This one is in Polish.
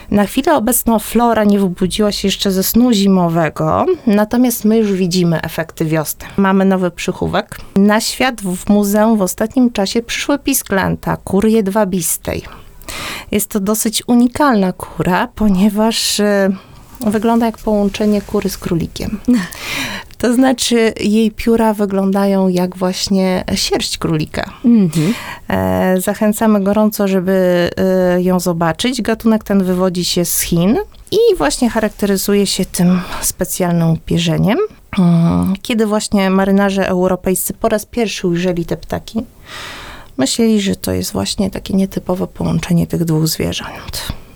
Na chwilę obecną flora nie wybudziła się jeszcze ze snu zimowego, natomiast my już widzimy efekty wiosny. Mamy nowy przychówek. Na świat w muzeum w ostatnim czasie przyszły pisklęta, kury jedwabistej. Jest to dosyć unikalna kura, ponieważ wygląda jak połączenie kury z królikiem. To znaczy jej pióra wyglądają jak właśnie sierść królika. Zachęcamy gorąco, żeby ją zobaczyć. Gatunek ten wywodzi się z Chin i właśnie charakteryzuje się tym specjalnym pierzeniem. Kiedy właśnie marynarze europejscy po raz pierwszy ujrzeli te ptaki, myśleli, że to jest właśnie takie nietypowe połączenie tych dwóch zwierząt.